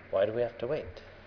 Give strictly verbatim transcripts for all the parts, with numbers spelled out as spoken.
Why do we have to wait?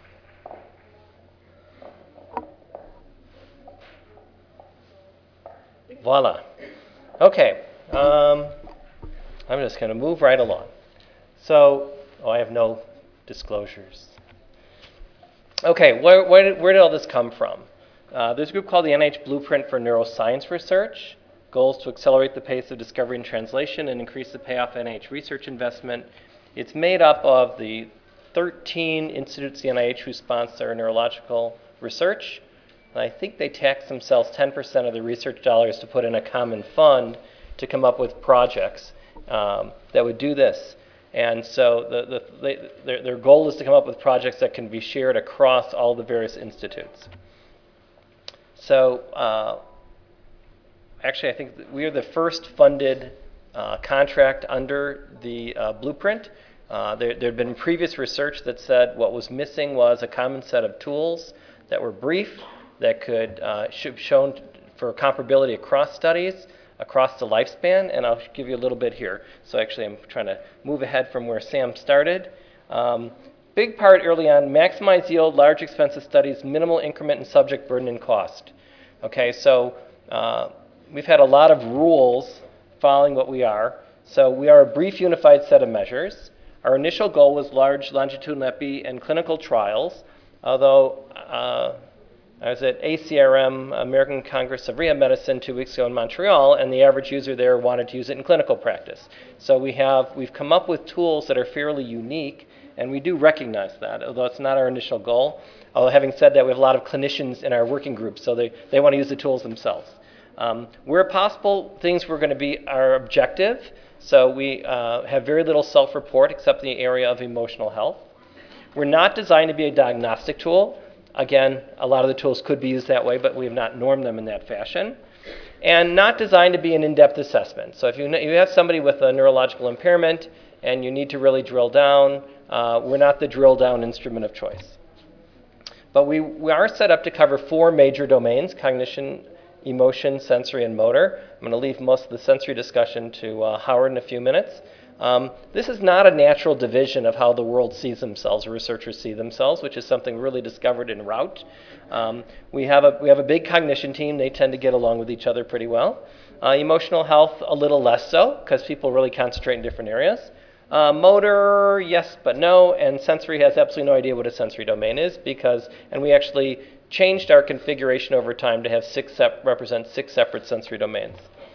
Voila. Okay. Um, I'm just going to move right along. So, oh, I have no disclosures. Okay, where, where, did, where did all this come from? Uh, there's a group called the N I H Blueprint for Neuroscience Research. Goals to accelerate the pace of discovery and translation and increase the payoff N I H research investment. It's made up of the thirteen institutes at the N I H who sponsor neurological research. And I think they tax themselves ten percent of the research dollars to put in a common fund to come up with projects um, that would do this. And so the, the, they, their, their goal is to come up with projects that can be shared across all the various institutes. So uh, actually, I think that we are the first funded uh, contract under the uh, Blueprint. Uh, there had been previous research that said what was missing was a common set of tools that were brief, that could uh, should shown for comparability across studies, across the lifespan, and I'll give you a little bit here. So actually, I'm trying to move ahead from where Sam started. Um, big part early on, maximize yield, large expensive studies, minimal increment in subject burden and cost. Okay, so uh, we've had a lot of rules following what we are. So we are a brief unified set of measures. Our initial goal was large longitudinal epi and clinical trials, although uh, I was at A C R M, American Congress of Rehab Medicine, two weeks ago in Montreal, and the average user there wanted to use it in clinical practice. So we have, we've come up with tools that are fairly unique, and we do recognize that, although it's not our initial goal. Although having said that, we have a lot of clinicians in our working groups, so they, they want to use the tools themselves. Um, where possible, things were going to be our objective. So we uh, have very little self-report except in the area of emotional health. We're not designed to be a diagnostic tool. Again, a lot of the tools could be used that way, but we have not normed them in that fashion. And not designed to be an in-depth assessment. So if you, you have somebody with a neurological impairment and you need to really drill down, uh, we're not the drill-down instrument of choice. But we, we are set up to cover four major domains: cognition, emotion, sensory, and motor. I'm going to leave most of the sensory discussion to uh, Howard in a few minutes. Um, this is not a natural division of how the world sees themselves, or researchers see themselves, which is something really discovered in Rout. Um, we have a we have a big cognition team. They tend to get along with each other pretty well. Uh, emotional health, a little less so, because people really concentrate in different areas. Uh, motor, yes but no, and sensory has absolutely no idea what a sensory domain is, because, and we actually changed our configuration over time to have six sep- represent six separate sensory domains.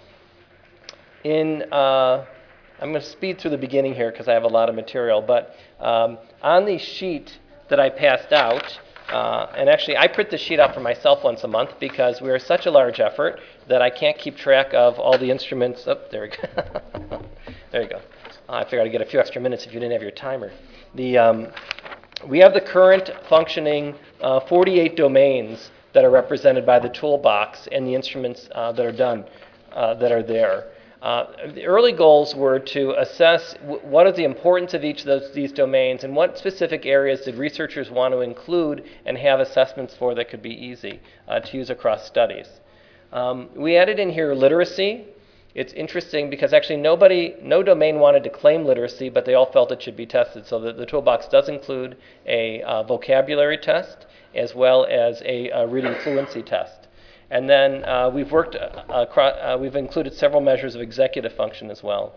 In uh, I'm going to speed through the beginning here because I have a lot of material, but um, on the sheet that I passed out, uh, and actually I print the sheet out for myself once a month because we are such a large effort that I can't keep track of all the instruments. Oh, there we go. There you go. Uh, I figured I'd get a few extra minutes if you didn't have your timer. The um, we have the current functioning uh, forty-eight domains that are represented by the toolbox and the instruments uh, that are done, uh, that are there. Uh, the early goals were to assess w- what is the importance of each of those, these domains and what specific areas did researchers want to include and have assessments for that could be easy uh, to use across studies. Um, we added in here literacy. It's interesting because actually nobody, no domain wanted to claim literacy, but they all felt it should be tested. So the, the toolbox does include a uh, vocabulary test as well as a, a reading fluency test. And then uh, we've worked, uh, across, uh, we've included several measures of executive function as well.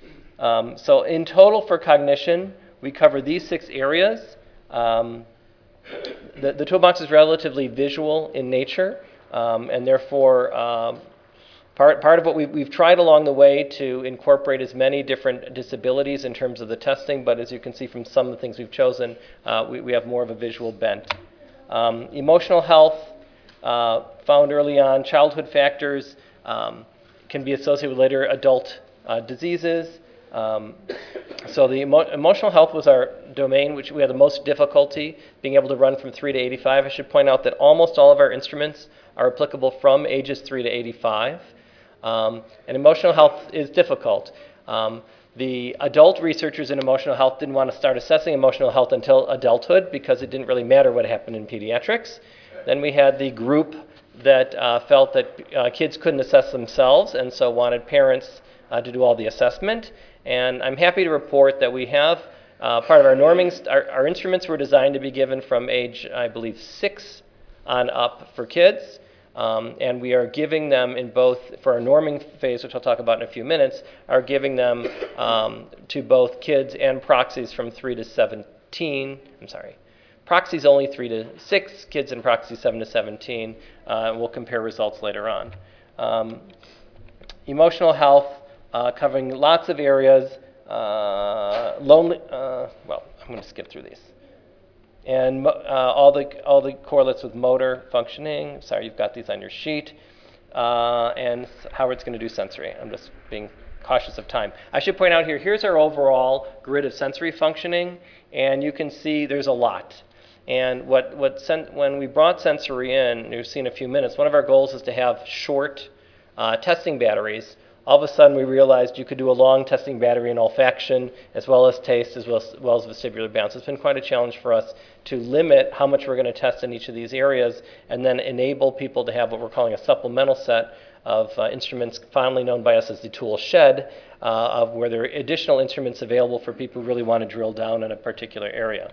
Um, so in total for cognition, we cover these six areas. Um, the, the toolbox is relatively visual in nature, um, and therefore um, part, part of what we've, we've tried along the way to incorporate as many different disabilities in terms of the testing, but as you can see from some of the things we've chosen, uh, we, we have more of a visual bent. Um, emotional health, Uh, found early on, childhood factors um, can be associated with later adult uh, diseases. Um, so the emo- emotional health was our domain, which we had the most difficulty being able to run from three to eighty-five. I should point out that almost all of our instruments are applicable from ages three to eighty-five. Um, and emotional health is difficult. Um, the adult researchers in emotional health didn't want to start assessing emotional health until adulthood because it didn't really matter what happened in pediatrics. Then we had the group that uh, felt that uh, kids couldn't assess themselves and so wanted parents uh, to do all the assessment. And I'm happy to report that we have Uh, part of our norming, st- our, our instruments were designed to be given from age, I believe, six on up for kids. Um, and we are giving them in both, for our norming phase, which I'll talk about in a few minutes, are giving them um, to both kids and proxies from three to seventeen. I'm sorry. Proxies only three to six, kids and proxies seven to seventeen. Uh, we'll compare results later on. Um, emotional health, uh, covering lots of areas. Uh, lonely, uh, well, I'm going to skip through these. And uh, all the all the correlates with motor functioning. Sorry, you've got these on your sheet. Uh, and Howard's going to do sensory. I'm just being cautious of time. I should point out here, here's our overall grid of sensory functioning. And you can see there's a lot. And what, what sen- when we brought sensory in, you've seen a few minutes, one of our goals is to have short uh, testing batteries. All of a sudden, we realized you could do a long testing battery in olfaction, as well as taste, as well as, well as vestibular balance. It's been quite a challenge for us to limit how much we're going to test in each of these areas, and then enable people to have what we're calling a supplemental set of uh, instruments, fondly known by us as the tool shed, uh, of where there are additional instruments available for people who really want to drill down in a particular area.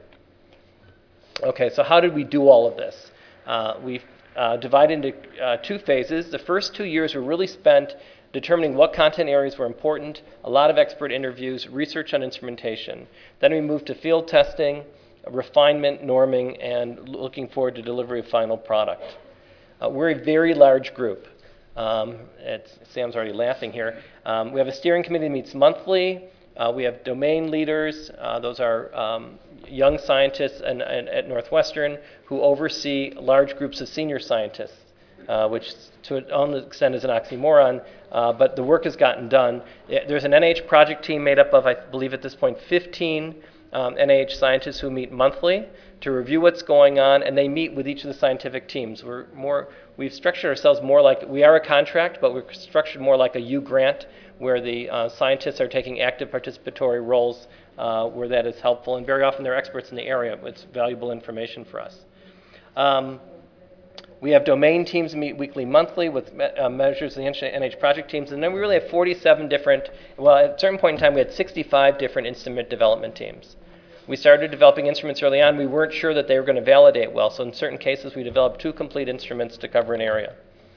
Okay, so how did we do all of this? Uh, we've uh, divided into uh, two phases. The first two years were really spent determining what content areas were important, a lot of expert interviews, research on instrumentation. Then we moved to field testing, refinement, norming, and looking forward to delivery of final product. Uh, we're a very large group. Um, it's, Sam's already laughing here. Um, we have a steering committee that meets monthly. Uh, we have domain leaders. Uh, those are um, young scientists and, and at Northwestern who oversee large groups of senior scientists. Uh, which to an extent is an oxymoron, uh, but the work has gotten done. There's an N I H project team made up of, I believe at this point, fifteen um, N I H scientists who meet monthly to review what's going on, and they meet with each of the scientific teams. We're more, we've structured ourselves more like, we are a contract, but we're structured more like a U grant, where the uh, scientists are taking active participatory roles uh, where that is helpful, and very often they're experts in the area. It's valuable information for us. Um, We have domain teams meet weekly, monthly with me- uh, measures of the N I H project teams. And then we really have forty-seven different, well, at a certain point in time, we had sixty-five different instrument development teams. We started developing instruments early on. We weren't sure that they were going to validate well. So in certain cases, we developed two complete instruments to cover an area.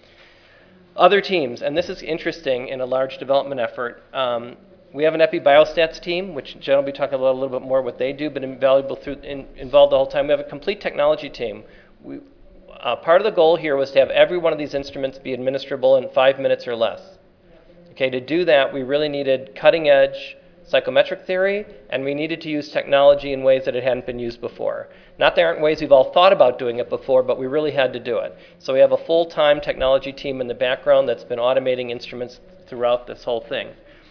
Other teams, and this is interesting in a large development effort. Um, we have an epibiostats team, which Jen will be talking about a little bit more what they do, but invaluable through, in, involved the whole time. We have a complete technology team. We, Uh, part of the goal here was to have every one of these instruments be administrable in five minutes or less. Okay, to do that, we really needed cutting-edge psychometric theory, and we needed to use technology in ways that it hadn't been used before. Not there aren't ways we've all thought about doing it before, but we really had to do it. So we have a full-time technology team in the background that's been automating instruments throughout this whole thing.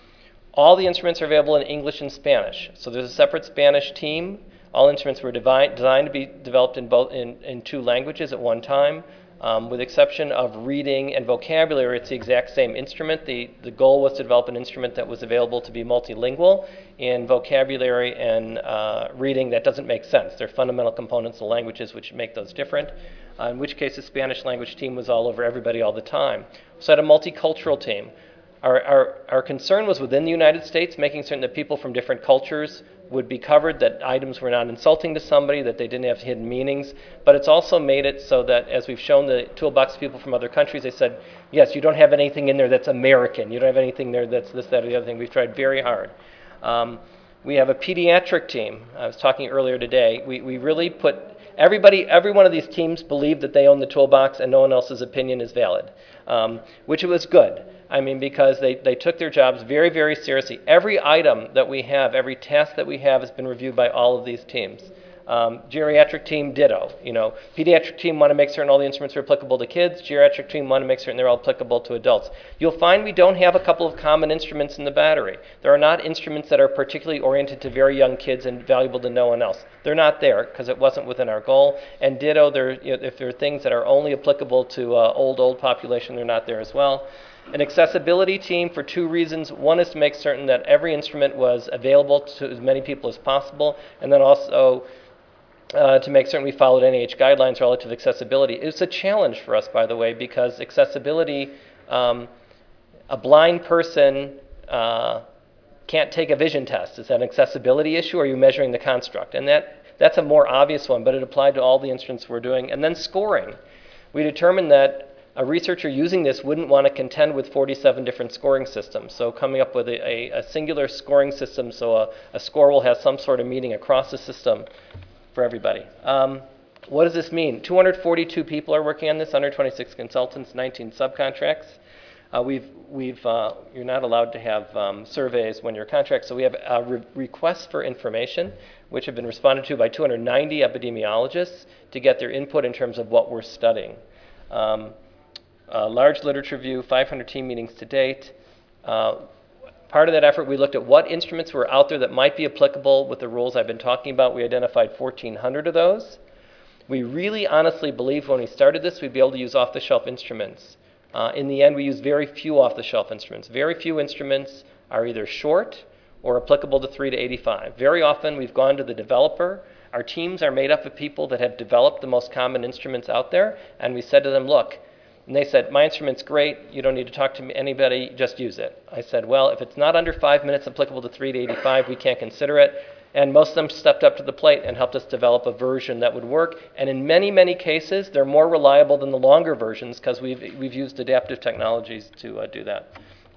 All the instruments are available in English and Spanish. So there's a separate Spanish team. All instruments were devi- designed to be developed in both in, in two languages at one time, um, with exception of reading and vocabulary. It's the exact same instrument. The, the goal was to develop an instrument that was available to be multilingual in vocabulary and uh, reading. That doesn't make sense. They're fundamental components of languages which make those different, uh, in which case the Spanish language team was all over everybody all the time. So I had a multicultural team. Our, our, our concern was within the United States, making certain that people from different cultures would be covered, that items were not insulting to somebody, that they didn't have hidden meanings. But it's also made it so that, as we've shown the toolbox to people from other countries, they said, yes, you don't have anything in there that's American. You don't have anything there that's this, that, or the other thing. We've tried very hard. Um, we have a pediatric team. I was talking earlier today. We, we really put everybody, every one of these teams believed that they own the toolbox and no one else's opinion is valid, um, which was good. I mean, because they, they took their jobs very, very seriously. Every item that we have, every task that we have has been reviewed by all of these teams. Um, geriatric team, ditto. You know, pediatric team want to make certain all the instruments are applicable to kids. Geriatric team want to make certain they're all applicable to adults. You'll find we don't have a couple of common instruments in the battery. There are not instruments that are particularly oriented to very young kids and valuable to no one else. They're not there because it wasn't within our goal. And ditto, there, you know, if there are things that are only applicable to uh, old, old population, they're not there as well. An accessibility team for two reasons. One is to make certain that every instrument was available to as many people as possible, and then also uh, to make certain we followed N I H guidelines relative to accessibility. It's a challenge for us, by the way, because accessibility, um, a blind person uh, can't take a vision test. Is that an accessibility issue, or are you measuring the construct? And that, that's a more obvious one, but it applied to all the instruments we're doing. And then scoring. We determined that a researcher using this wouldn't want to contend with forty-seven different scoring systems. So coming up with a, a, a singular scoring system so a, a score will have some sort of meaning across the system for everybody. Um, what does this mean? two hundred forty-two people are working on this, one hundred twenty-six consultants, nineteen subcontracts. Uh, we've, we've, uh, you're not allowed to have um, surveys when you're a contract, so we have uh, re- requests for information, which have been responded to by two hundred ninety epidemiologists to get their input in terms of what we're studying. Um, a large literature review, five hundred team meetings to date. Uh, part of that effort, we looked at what instruments were out there that might be applicable with the rules I've been talking about. We identified fourteen hundred of those. We really honestly believed when we started this we'd be able to use off-the-shelf instruments. Uh, in the end, we use very few off-the-shelf instruments. Very few instruments are either short or applicable to three to eighty-five. Very often, we've gone to the developer. Our teams are made up of people that have developed the most common instruments out there, and we said to them, look, and they said, my instrument's great, you don't need to talk to me, anybody, just use it. I said, well, if it's not under five minutes applicable to three to eighty-five, we can't consider it. And most of them stepped up to the plate and helped us develop a version that would work. And in many, many cases, they're more reliable than the longer versions because we've, we've used adaptive technologies to uh, do that.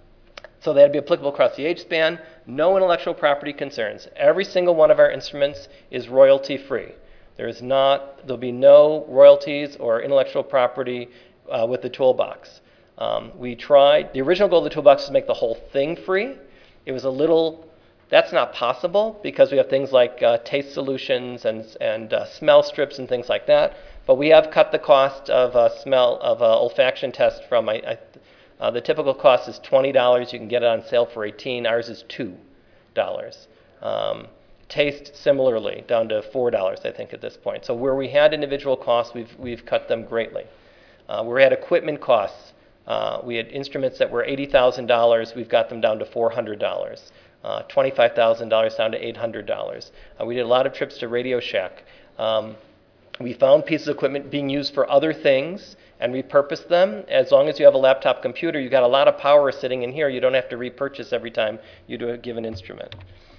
So they had to be applicable across the age span. No intellectual property concerns. Every single one of our instruments is royalty-free. There is not, there'll be no royalties or intellectual property uh, with the toolbox. Um, we tried, the original goal of the toolbox was to make the whole thing free. It was a little, that's not possible because we have things like uh, taste solutions and, and uh, smell strips and things like that. But we have cut the cost of a smell, of an olfaction test from, I, I Uh, the typical cost is twenty dollars. You can get it on sale for eighteen dollars. Ours is two dollars. Um, taste, similarly, down to four dollars, I think, at this point. So where we had individual costs, we've, we've cut them greatly. Uh, where we had equipment costs, uh, we had instruments that were eighty thousand dollars. We've got them down to four hundred dollars. Uh, twenty-five thousand dollars down to eight hundred dollars. Uh, we did a lot of trips to Radio Shack. Um, we found pieces of equipment being used for other things and repurpose them. As long as you have a laptop computer, you've got a lot of power sitting in here. You don't have to repurchase every time you do a given instrument.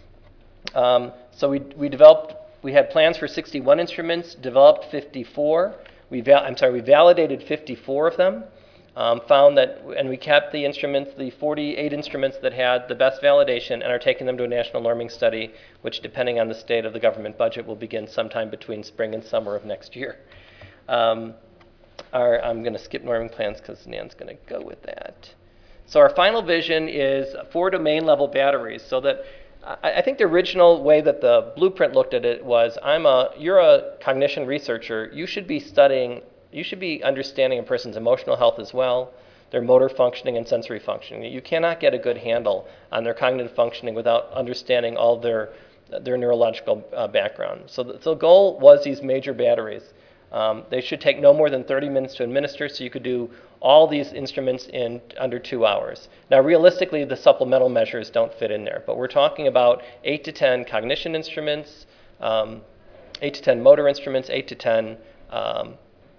Um, so we we developed, we had plans for sixty-one instruments, developed fifty-four. We val- I'm sorry, we validated fifty-four of them. Um, found that, and we kept the instruments, the forty-eight instruments that had the best validation, and are taking them to a national norming study, which, depending on the state of the government budget, will begin sometime between spring and summer of next year. Um, Our, I'm going to skip norming plans because Nan's going to go with that. So our final vision is four domain level batteries. So that I, I think the original way that the blueprint looked at it was, I'm a you're a cognition researcher. You should be studying. You should be understanding a person's emotional health as well, their motor functioning and sensory functioning. You cannot get a good handle on their cognitive functioning without understanding all their their neurological uh, background. So the, so the goal was these major batteries. Um, they should take no more than thirty minutes to administer, so you could do all these instruments in under two hours. Now, realistically, the supplemental measures don't fit in there, but we're talking about eight to ten cognition instruments, um, eight to ten motor instruments, eight to ten um,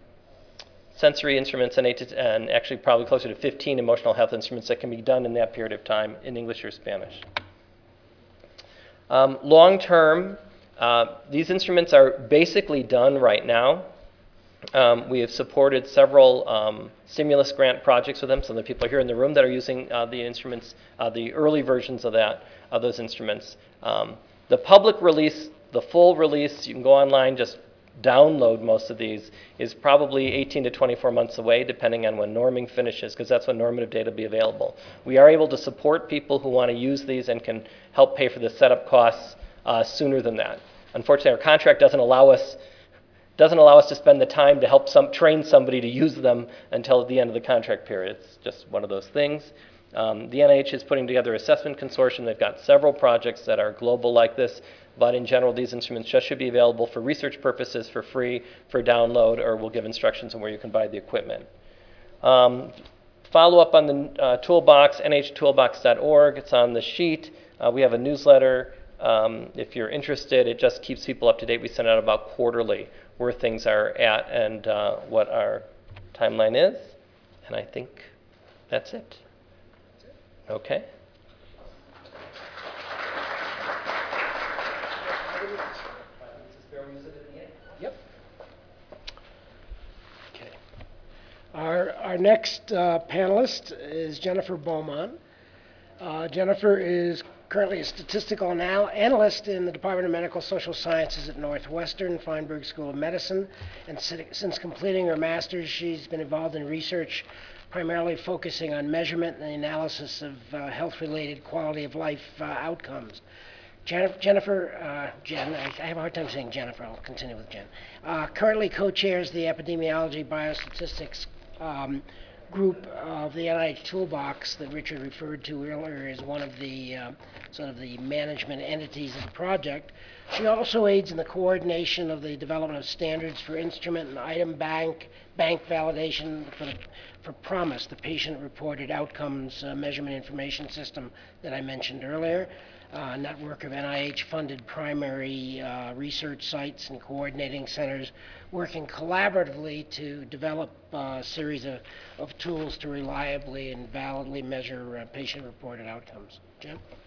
sensory instruments, and eight to ten, actually probably closer to fifteen emotional health instruments that can be done in that period of time in English or Spanish. Um, long term, uh, these instruments are basically done right now. Um, we have supported several um, stimulus grant projects with them. Some of the people are here in the room that are using uh, the instruments, uh, the early versions of that, of those instruments. Um, the public release, the full release, you can go online, just download most of these, is probably eighteen to twenty-four months away, depending on when norming finishes, because that's when normative data will be available. We are able to support people who want to use these and can help pay for the setup costs uh, sooner than that. Unfortunately, our contract doesn't allow us doesn't allow us to spend the time to help some train somebody to use them until the end of the contract period. It's just one of those things. Um, the N I H is putting together an assessment consortium. They've got several projects that are global like this, but in general, these instruments just should be available for research purposes for free, for download, or we'll give instructions on where you can buy the equipment. Um, follow up on the uh, toolbox, N I H toolbox dot org. It's on the sheet. Uh, we have a newsletter. Um, if you're interested, it just keeps people up to date. We send out about quarterly where things are at and uh, what our timeline is. And I think that's it. Okay. Our next uh, panelist is Jennifer Beaumont. Uh, Jennifer is currently a statistical anal- analyst in the Department of Medical Social Sciences at Northwestern Feinberg School of Medicine. And si- since completing her master's, she's been involved in research primarily focusing on measurement and the analysis of uh, health-related quality of life uh, outcomes. Jennifer, Jennifer uh, Jen, I, I have a hard time saying Jennifer, I'll continue with Jen, uh, currently co-chairs the Epidemiology Biostatistics um, group of the N I H Toolbox that Richard referred to earlier as one of the uh, sort of the management entities of the project. She also aids in the coordination of the development of standards for instrument and item bank bank validation for the, for PROMIS, the patient-reported outcomes uh, measurement information system that I mentioned earlier. Uh, network of N I H-funded primary uh, research sites and coordinating centers working collaboratively to develop uh, a series of, of tools to reliably and validly measure uh, patient-reported outcomes. Jen?